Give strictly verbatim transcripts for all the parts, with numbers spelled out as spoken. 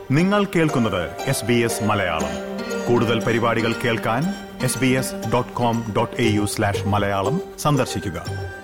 നിങ്ങൾ കേൾക്കുന്നത് S B S Malayalam. കൂടുതൽ പരിപാടികൾ കേൾക്കാൻ S B S dot com dot A U slash Malayalam സന്ദർശിക്കുക.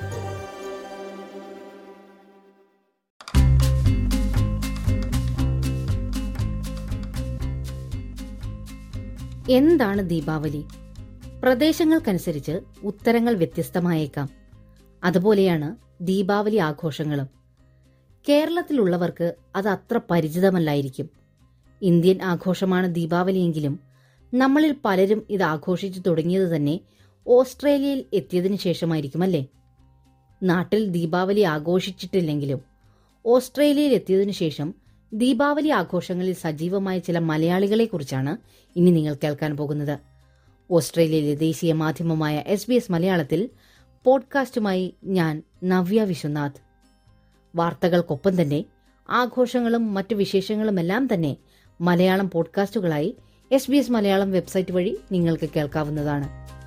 എന്താണ് ദീപാവലി? പ്രദേശങ്ങൾക്കനുസരിച്ച് ഉത്തരങ്ങൾ വ്യത്യസ്തമായേക്കാം. അതുപോലെയാണ് ദീപാവലി ആഘോഷങ്ങളും. കേരളത്തിലുള്ളവർക്ക് അത് അത്ര പരിചിതമല്ലായിരിക്കും. ഇന്ത്യൻ ആഘോഷമാണ് ദീപാവലിയെങ്കിലും നമ്മളിൽ പലരും ഇത് ആഘോഷിച്ചു തുടങ്ങിയത് തന്നെ ഓസ്ട്രേലിയയിൽ എത്തിയതിനു ശേഷമായിരിക്കുമല്ലേ? നാട്ടിൽ ദീപാവലി ആഘോഷിച്ചിട്ടില്ലെങ്കിലും ഓസ്ട്രേലിയയിൽ എത്തിയതിനു ശേഷം ദീപാവലി ആഘോഷങ്ങളിൽ സജീവമായ ചില മലയാളികളെ കുറിച്ചാണ് ഇനി നിങ്ങൾ കേൾക്കാൻ പോകുന്നത്. ഓസ്ട്രേലിയയിലെ ദേശീയ മാധ്യമമായ എസ് ബി എസ് മലയാളത്തിൽ പോഡ്കാസ്റ്റുമായി ഞാൻ നവ്യ വിശ്വനാഥ്. വാർത്തകൾക്കൊപ്പം തന്നെ ആഘോഷങ്ങളും മറ്റു വിശേഷങ്ങളുമെല്ലാം തന്നെ മലയാളം പോഡ്കാസ്റ്റുകളായി S B S Malayalam website വഴി നിങ്ങൾക്ക് കേൾക്കാവുന്നതാണ്.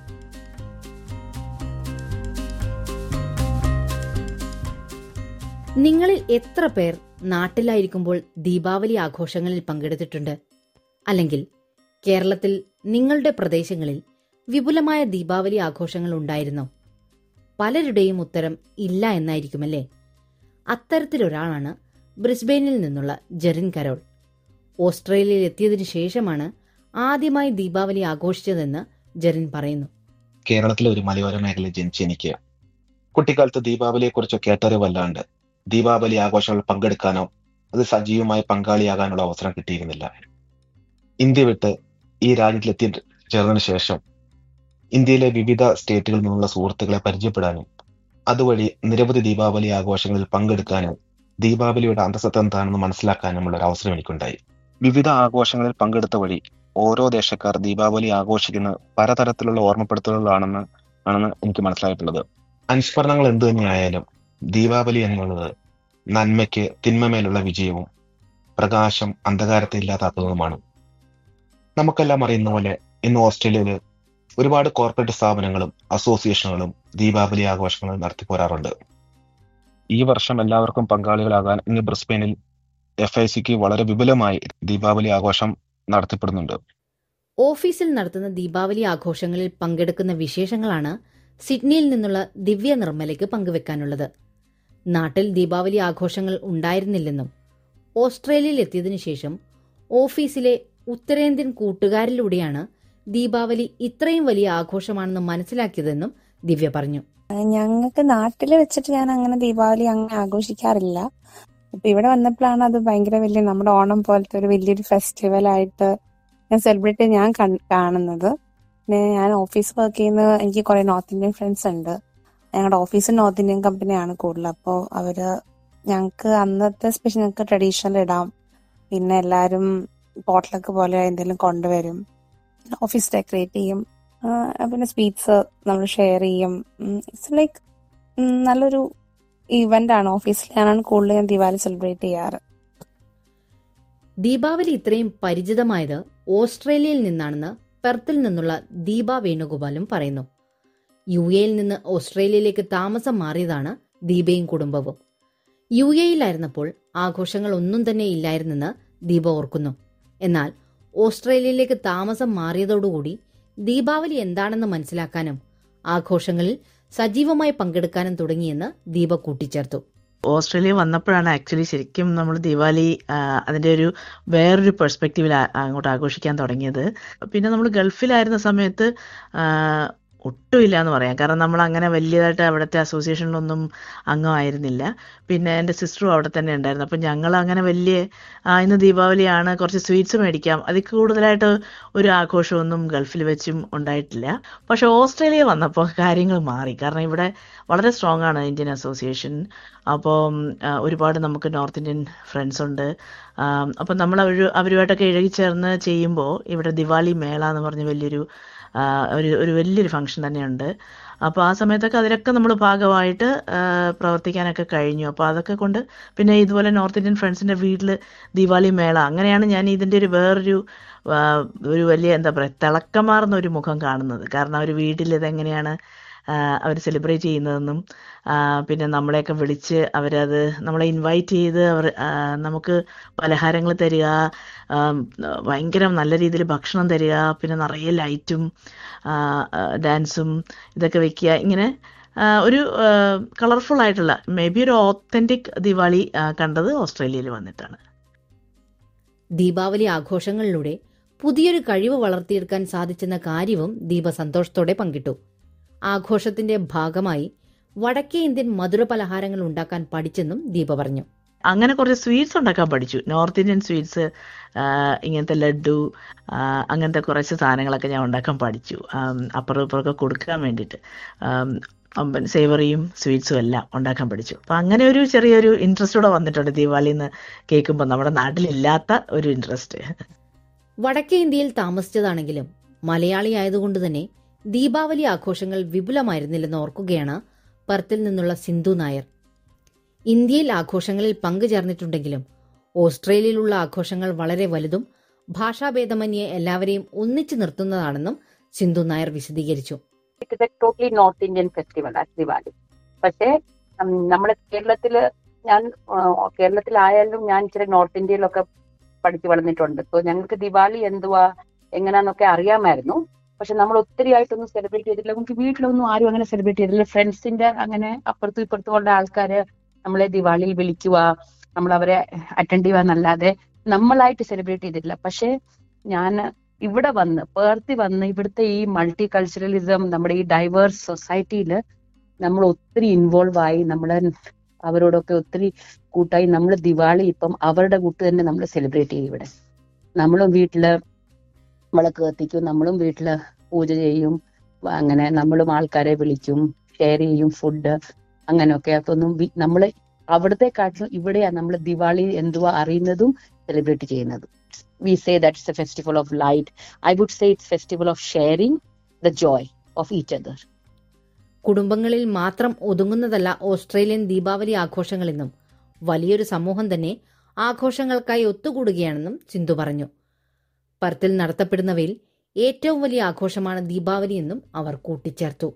നിങ്ങളിൽ എത്ര പേർ നാട്ടിലായിരിക്കുമ്പോൾ ദീപാവലി ആഘോഷങ്ങളിൽ പങ്കെടുത്തിട്ടുണ്ട്? അല്ലെങ്കിൽ കേരളത്തിൽ നിങ്ങളുടെ പ്രദേശങ്ങളിൽ വിപുലമായ ദീപാവലി ആഘോഷങ്ങൾ ഉണ്ടായിരുന്നോ? പലരുടെയും ഉത്തരം ഇല്ല എന്നായിരിക്കുമല്ലേ? അത്തരത്തിലൊരാളാണ് ബ്രിസ്ബെയിനിൽ നിന്നുള്ള ജെറിൻ കരോൾ. ഓസ്ട്രേലിയയിൽ എത്തിയതിനു ശേഷമാണ് ആദ്യമായി ദീപാവലി ആഘോഷിച്ചതെന്ന് ജെറിൻ പറയുന്നു. കേരളത്തിലെ ഒരു മലയോര മേഖലയിൽ ജനിച്ച എനിക്ക് കുട്ടിക്കാലത്ത് ദീപാവലിയെ കുറിച്ച് കേട്ടറിവല്ലാണ്ട് ദീപാവലി ആഘോഷങ്ങളിൽ പങ്കെടുക്കാനോ അത് സജീവമായി പങ്കാളിയാകാനുള്ള അവസരം കിട്ടിയിരുന്നില്ല. ഇന്ത്യ വിട്ട് ഈ രാജ്യത്തിലെത്തി ചേർന്നതിന് ശേഷം ഇന്ത്യയിലെ വിവിധ സ്റ്റേറ്റുകളിൽ നിന്നുള്ള സുഹൃത്തുക്കളെ പരിചയപ്പെടാനും അതുവഴി നിരവധി ദീപാവലി ആഘോഷങ്ങളിൽ പങ്കെടുക്കാനും ദീപാവലിയുടെ അന്തസത്ത എന്താണെന്ന് മനസ്സിലാക്കാനുമുള്ള ഒരു അവസരം എനിക്കുണ്ടായി. വിവിധ ആഘോഷങ്ങളിൽ പങ്കെടുത്ത വഴി ഓരോ ദേശക്കാർ ദീപാവലി ആഘോഷിക്കുന്ന പലതരത്തിലുള്ള ഓർമ്മപ്പെടുത്തലുകളാണെന്ന് ആണെന്ന് എനിക്ക് മനസ്സിലായിട്ടുള്ളത്. അനുസ്മരണങ്ങൾ എന്തു തന്നെയായാലും ദീപാവലി എന്നുള്ളത് നന്മയ്ക്ക് തിന്മമേലുള്ള വിജയവും പ്രകാശം അന്ധകാരത്തെ ഇല്ലാതാക്കുന്നതുമാണ്. നമുക്കെല്ലാം അറിയുന്ന പോലെ ഇന്ന് ഓസ്ട്രേലിയയിൽ ഒരുപാട് കോർപ്പറേറ്റ് സ്ഥാപനങ്ങളും അസോസിയേഷനുകളും ദീപാവലി ആഘോഷങ്ങൾ നടത്തിപ്പോരാറുണ്ട്. ഈ വർഷം എല്ലാവർക്കും പങ്കാളികളാകാൻ ഇന്ന് ബ്രിസ്ബെയിനിൽ എഫ് ഐ സിക്ക് വളരെ വിപുലമായി ദീപാവലി ആഘോഷം നടത്തപ്പെടുന്നുണ്ട്. ഓഫീസിൽ നടത്തുന്ന ദീപാവലി ആഘോഷങ്ങളിൽ പങ്കെടുക്കുന്ന വിശേഷങ്ങളാണ് സിഡ്നിയിൽ നിന്നുള്ള ദിവ്യ നിർമ്മലയ്ക്ക് പങ്കുവെക്കാനുള്ളത്. നാട്ടിൽ ദീപാവലി ആഘോഷങ്ങൾ ഉണ്ടായിരുന്നില്ലെന്നും ഓസ്ട്രേലിയയിൽ എത്തിയതിനു ശേഷം ഓഫീസിലെ ഉത്തരേന്ത്യൻ കൂട്ടുകാരിലൂടെയാണ് ദീപാവലി ഇത്രയും വലിയ ആഘോഷമാണെന്ന് മനസ്സിലാക്കിയതെന്നും ദിവ്യ പറഞ്ഞു. ഞങ്ങൾക്ക് നാട്ടിൽ വെച്ചിട്ട് ഞാൻ അങ്ങനെ ദീപാവലി അങ്ങനെ ആഘോഷിക്കാറില്ല. ഇപ്പൊ ഇവിടെ വന്നപ്പോഴാണ് അത് ഭയങ്കര വലിയ നമ്മുടെ ഓണം പോലത്തെ ഒരു വലിയൊരു ഫെസ്റ്റിവൽ ആയിട്ട് ഞാൻ സെലിബ്രേറ്റ് ഞാൻ കാണുന്നത്. പിന്നെ ഞാൻ ഓഫീസ് വർക്ക് ചെയ്യുന്ന എനിക്ക് കുറെ നോർത്ത് ഇന്ത്യൻ ഫ്രണ്ട്സ് ഉണ്ട്. ഞങ്ങളുടെ ഓഫീസ് നോർത്ത് ഇന്ത്യൻ കമ്പനിയാണ് കൂടുതൽ. അപ്പോൾ അവര് ഞങ്ങൾക്ക് അന്നത്തെ സ്പെഷ്യൽ ഞങ്ങൾക്ക് ട്രഡീഷണൽ ഇടാം. പിന്നെ എല്ലാരും പോട്ട്ലക്ക് പോലെ എന്തെങ്കിലും കൊണ്ടുവരും. ഓഫീസ് ഡെക്കറേറ്റ് ചെയ്യും. പിന്നെ സ്വീറ്റ്സ് നമ്മൾ ഷെയർ ചെയ്യും. ഇറ്റ്സ് ലൈക്ക് നല്ലൊരു ഇവന്റ് ആണ്. ഓഫീസിൽ ഞാനാണ് കൂടുതൽ ഞാൻ ദീപാവലി സെലിബ്രേറ്റ് ചെയ്യാറ്. ദീപാവലി ഇത്രയും പരിചിതമായത് ഓസ്ട്രേലിയയിൽ നിന്നാണെന്ന് പെർത്തിൽ നിന്നുള്ള ദീപ വേണുഗോപാലും പറയുന്നു. യു എയിൽ നിന്ന് ഓസ്ട്രേലിയയിലേക്ക് താമസം മാറിയതാണ് ദീപയും കുടുംബവും. യു എയിലായിരുന്നപ്പോൾ ആഘോഷങ്ങൾ ഒന്നും തന്നെ ഇല്ലായിരുന്നെന്ന് ദീപ ഓർക്കുന്നു. എന്നാൽ ഓസ്ട്രേലിയയിലേക്ക് താമസം മാറിയതോടുകൂടി ദീപാവലി എന്താണെന്ന് മനസ്സിലാക്കാനും ആഘോഷങ്ങളിൽ സജീവമായി പങ്കെടുക്കാനും തുടങ്ങിയെന്ന് ദീപ കൂട്ടിച്ചേർത്തു. ഓസ്ട്രേലിയ വന്നപ്പോഴാണ് ആക്ച്വലി ശരിക്കും നമ്മൾ ദീപാവലി അതിൻ്റെ ഒരു വേറൊരു പെർസ്പെക്റ്റീവിൽ അങ്ങോട്ട് ആഘോഷിക്കാൻ തുടങ്ങിയത്. പിന്നെ നമ്മൾ ഗൾഫിലായിരുന്ന സമയത്ത് ഒട്ടുമില്ല എന്ന് പറയാം. കാരണം നമ്മൾ അങ്ങനെ വലിയതായിട്ട് അവിടുത്തെ അസോസിയേഷനിലൊന്നും അംഗമായിരുന്നില്ല. പിന്നെ എൻ്റെ സിസ്റ്ററും അവിടെ തന്നെ ഉണ്ടായിരുന്നു. അപ്പം ഞങ്ങൾ അങ്ങനെ വലിയ ഇന്ന് ദീപാവലിയാണ് കുറച്ച് സ്വീറ്റ്സ് മേടിക്കാം, അതിൽ കൂടുതലായിട്ട് ഒരു ആഘോഷമൊന്നും ഗൾഫിൽ വെച്ചും ഉണ്ടായിട്ടില്ല. പക്ഷെ ഓസ്ട്രേലിയ വന്നപ്പോൾ കാര്യങ്ങൾ മാറി. കാരണം ഇവിടെ വളരെ സ്ട്രോങ് ആണ് ഇന്ത്യൻ അസോസിയേഷൻ. അപ്പോൾ ഒരുപാട് നമുക്ക് നോർത്ത് ഇന്ത്യൻ ഫ്രണ്ട്സ് ഉണ്ട്. അപ്പം നമ്മൾ അവർ അവരുമായിട്ടൊക്കെ ഇഴകിച്ചേർന്ന് ചെയ്യുമ്പോൾ ഇവിടെ ദിവാലി മേള എന്ന് പറഞ്ഞ് വലിയൊരു ഒരു ഒരു വലിയൊരു ഫംഗ്ഷൻ തന്നെയുണ്ട്. അപ്പോൾ ആ സമയത്തൊക്കെ അതിലൊക്കെ നമ്മൾ ഭാഗമായിട്ട് പ്രവർത്തിക്കാനൊക്കെ കഴിഞ്ഞു. അപ്പോൾ അതൊക്കെ കൊണ്ട് പിന്നെ ഇതുപോലെ നോർത്ത് ഇന്ത്യൻ ഫ്രണ്ട്സിൻ്റെ വീട്ടിൽ ദീപാവലി മേള, അങ്ങനെയാണ് ഞാൻ ഇതിൻ്റെ ഒരു വേറൊരു ഒരു വലിയ എന്താ പറയുക തിളക്കമാർന്ന ഒരു മുഖം കാണുന്നത്. കാരണം ഒരു വീട്ടിൽ ഇതെങ്ങനെയാണ് അവർ സെലിബ്രേറ്റ് ചെയ്യുന്നതെന്നും പിന്നെ നമ്മളെയൊക്കെ വിളിച്ച് അവരത് നമ്മളെ ഇൻവൈറ്റ് ചെയ്ത് അവർ നമുക്ക് പലഹാരങ്ങൾ തരിക, ഭയങ്കര നല്ല രീതിയിൽ ഭക്ഷണം തരിക, പിന്നെ നിറയെ ലൈറ്റും ഡാൻസും ഇതൊക്കെ വെക്കുക. ഇങ്ങനെ ഒരു കളർഫുൾ ആയിട്ടുള്ള മേ ബി ഒരു ഓത്തന്റിക് ദിവാലി കണ്ടത് ഓസ്ട്രേലിയയിൽ വന്നിട്ടാണ്. ദീപാവലി ആഘോഷങ്ങളിലൂടെ പുതിയൊരു കഴിവ് വളർത്തിയെടുക്കാൻ സാധിച്ചെന്ന കാര്യവും ദീപ സന്തോഷത്തോടെ പങ്കിട്ടു. ആഘോഷത്തിന്റെ ഭാഗമായി വടക്കേ ഇന്ത്യൻ മധുര പലഹാരങ്ങൾ ഉണ്ടാക്കാൻ പഠിച്ചെന്നും ദീപ പറഞ്ഞു. അങ്ങനെ കുറച്ച് സ്വീറ്റ്സ് ഉണ്ടാക്കാൻ പഠിച്ചു. നോർത്ത് ഇന്ത്യൻ സ്വീറ്റ്സ്, ഇങ്ങനത്തെ ലഡു, അങ്ങനത്തെ കുറച്ച് സാധനങ്ങളൊക്കെ ഞാൻ ഉണ്ടാക്കാൻ പഠിച്ചു. അപ്പുറം ഇപ്പുറമൊക്കെ കൊടുക്കാൻ വേണ്ടിയിട്ട് സേവറിയും സ്വീറ്റ്സും എല്ലാം ഉണ്ടാക്കാൻ പഠിച്ചു. അപ്പം അങ്ങനെ ഒരു ചെറിയൊരു ഇൻട്രസ്റ്റ് കൂടെ വന്നിട്ടുണ്ട് ദീപാവലിന്ന് കേൾക്കുമ്പോൾ, നമ്മുടെ നാട്ടിലില്ലാത്ത ഒരു ഇൻട്രസ്റ്റ്. വടക്കേ ഇന്ത്യയിൽ താമസിച്ചതാണെങ്കിലും മലയാളി ആയതുകൊണ്ട് തന്നെ ദീപാവലി ആഘോഷങ്ങൾ വിപുലമായിരുന്നില്ലെന്ന് ഓർക്കുകയാണ് പെർത്തിൽ നിന്നുള്ള സിന്ധു നായർ. ഇന്ത്യയിൽ ആഘോഷങ്ങളിൽ പങ്കുചേർന്നിട്ടുണ്ടെങ്കിലും ഓസ്ട്രേലിയയിലുള്ള ആഘോഷങ്ങൾ വളരെ വലുതും ഭാഷാഭേദമന്യേ എല്ലാവരെയും ഒന്നിച്ചു നിർത്തുന്നതാണെന്നും സിന്ധു നായർ വിശദീകരിച്ചു. It is a totally north Indian festival as Diwali. പക്ഷേ നമ്മുടെ കേരളത്തില്, ഞാൻ കേരളത്തിലായാലും ഞാൻ ഇച്ചിരി നോർത്ത് ഇന്ത്യയിലൊക്കെ പഠിച്ചു വളർന്നിട്ടുണ്ട്. സോ ഞങ്ങൾക്ക് ദിവാലി എന്തുവാ എങ്ങനെയാന്നൊക്കെ അറിയാമായിരുന്നു. പക്ഷെ നമ്മൾ ഒത്തിരി ആയിട്ടൊന്നും സെലിബ്രേറ്റ് ചെയ്തിട്ടില്ല. നമുക്ക് വീട്ടിലൊന്നും ആരും അങ്ങനെ സെലിബ്രേറ്റ് ചെയ്തിട്ടില്ല. ഫ്രണ്ട്സിന്റെ അങ്ങനെ അപ്പുറത്തും ഇപ്പുറത്തും ഉള്ള ആൾക്കാര് നമ്മളെ ദിവാലിയിൽ വിളിക്കുക, നമ്മൾ അവരെ അറ്റൻഡ് ചെയ്യുക, നമ്മളായിട്ട് സെലിബ്രേറ്റ് ചെയ്തിട്ടില്ല. പക്ഷെ ഞാൻ ഇവിടെ വന്ന് പേർത്തി വന്ന് ഇവിടുത്തെ ഈ മൾട്ടി കൾച്ചറലിസം, നമ്മുടെ ഈ ഡൈവേഴ്സ് സൊസൈറ്റിയിൽ നമ്മൾ ഒത്തിരി ഇൻവോൾവ് ആയി, നമ്മളെ അവരോടൊക്കെ ഒത്തിരി കൂട്ടായി നമ്മൾ ദിവാലി ഇപ്പം അവരുടെ കൂട്ട് തന്നെ നമ്മൾ സെലിബ്രേറ്റ് ചെയ്യും. ഇവിടെ നമ്മളും വീട്ടില് വിളക്ക് കത്തിക്കും, നമ്മളും വീട്ടില് പൂജ ചെയ്യും, അങ്ങനെ നമ്മളും ആൾക്കാരെ വിളിക്കും, ഷെയർ ചെയ്യും ഫുഡ്, അങ്ങനെയൊക്കെ. അതൊന്നും നമ്മള് അവിടത്തെക്കാട്ടിലും ഇവിടെയാണ് നമ്മൾ ദിവാലി എന്തുവാ അറിയുന്നതും സെലിബ്രേറ്റ് ചെയ്യുന്നതും. We say that it's a festival of light. I would say it's festival of sharing the joy of each other. കുടുംബങ്ങളിൽ മാത്രം ഒതുങ്ങുന്നതല്ല ഓസ്ട്രേലിയൻ ദീപാവലി ആഘോഷങ്ങളെന്നും വലിയൊരു സമൂഹം തന്നെ ആഘോഷങ്ങൾക്കായി ഒത്തുകൂടുകയാണെന്നും സിന്ധു പറഞ്ഞു. പെർത്തിൽ നടത്തപ്പെടുന്നവയിൽ ഏറ്റവും വലിയ ആഘോഷമാണ് ദീപാവലി എന്നും അവർ കൂട്ടിച്ചേർത്തു.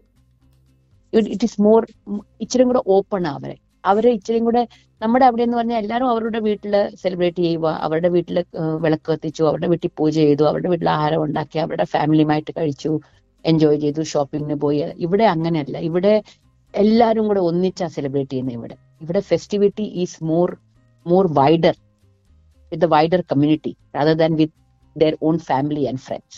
ഇറ്റ് ഈസ് മോർ, ഇച്ചിരി കൂടെ ഓപ്പൺ അവരെ അവരെ ഇച്ചിരി കൂടെ. നമ്മുടെ അവിടെ എന്ന് പറഞ്ഞാൽ എല്ലാവരും അവരുടെ വീട്ടില് സെലിബ്രേറ്റ് ചെയ്യുക, അവരുടെ വീട്ടിൽ വിളക്ക് കത്തിച്ചു, അവരുടെ വീട്ടിൽ പൂജ ചെയ്തു, അവരുടെ വീട്ടിൽ ആഹാരം ഉണ്ടാക്കി, അവരുടെ ഫാമിലിയുമായിട്ട് കഴിച്ചു, എൻജോയ് ചെയ്തു, ഷോപ്പിങ്ങിന് പോയി. ഇവിടെ അങ്ങനെയല്ല. ഇവിടെ എല്ലാവരും കൂടെ ഒന്നിച്ചാ സെലിബ്രേറ്റ് ചെയ്യുന്നത്. ഇവിടെ ഇവിടെ festivity is more more wider with the wider community rather than with their own family and friends.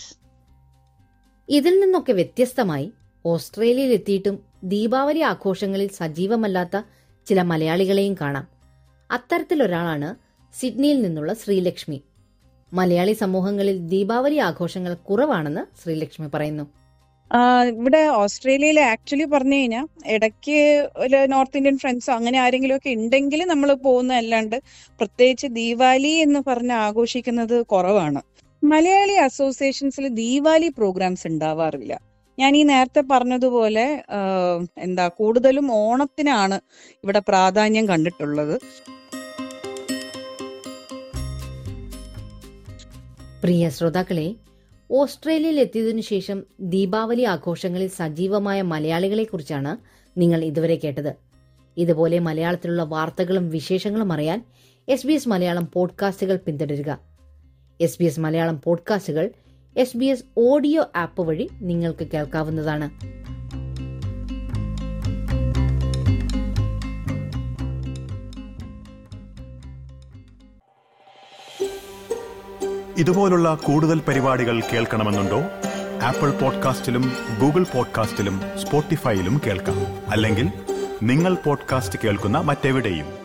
ഇതിൽ നിന്നൊക്കെ വ്യത്യസ്തമായി ഓസ്ട്രേലിയയിൽ എത്തിയിട്ടും ദീപാവലി ആഘോഷങ്ങളിൽ സജീവമല്ലാത്ത ചില മലയാളികളെയും കാണാം. അത്തരത്തിലൊരാളാണ് സിഡ്നിയിൽ നിന്നുള്ള ശ്രീലക്ഷ്മി. മലയാളി സമൂഹങ്ങളിൽ ദീപാവലി ആഘോഷങ്ങൾ കുറവാണെന്ന് ശ്രീലക്ഷ്മി പറയുന്നു. ഇവിടെ ഓസ്ട്രേലിയയിൽ ആക്ച്വലി പറഞ്ഞു കഴിഞ്ഞാൽ ഇടയ്ക്ക് ഒരു നോർത്ത് ഇന്ത്യൻ ഫ്രണ്ട്സോ അങ്ങനെ ആരെങ്കിലും ഒക്കെ ഉണ്ടെങ്കിൽ നമ്മൾ പോകുന്ന, അല്ലാണ്ട് പ്രത്യേകിച്ച് ദീപാവലി എന്ന് പറഞ്ഞ് ആഘോഷിക്കുന്നത് കുറവാണ്. മലയാളി അസോസിയേഷൻസിൽ ദീപാവലി പ്രോഗ്രാംസ് ഉണ്ടാവാറില്ല. ഞാൻ ഈ നേരത്തെ പറഞ്ഞതുപോലെ എന്താ കൂടുതലും ഓണത്തിനാണ് ഇവിടെ പ്രാധാന്യം കണ്ടിട്ടുള്ളത്. പ്രിയ ശ്രോതാക്കളെ, ഓസ്ട്രേലിയയിൽ എത്തിയതിനു ശേഷം ദീപാവലി ആഘോഷങ്ങളിൽ സജീവമായ മലയാളികളെ കുറിച്ചാണ് നിങ്ങൾ ഇതുവരെ കേട്ടത്. ഇതുപോലെ മലയാളത്തിലുള്ള വാർത്തകളും വിശേഷങ്ങളും അറിയാൻ എസ് ബി എസ് മലയാളം പോഡ്കാസ്റ്റുകൾ പിന്തുടരുക. എസ് ബി എസ് മലയാളം പോഡ്കാസ്റ്റുകൾ S B S audio app വഴി നിങ്ങൾക്ക് കേൾക്കാവുന്നതാണ്. ഇതുപോലുള്ള കൂടുതൽ പരിപാടികൾ കേൾക്കണമെന്നുണ്ടോ? ആപ്പിൾ പോഡ്കാസ്റ്റിലും ഗൂഗിൾ പോഡ്കാസ്റ്റിലും സ്പോട്ടിഫൈയിലും കേൾക്കാം. അല്ലെങ്കിൽ നിങ്ങൾ പോഡ്കാസ്റ്റ് കേൾക്കുന്ന മറ്റെവിടെയും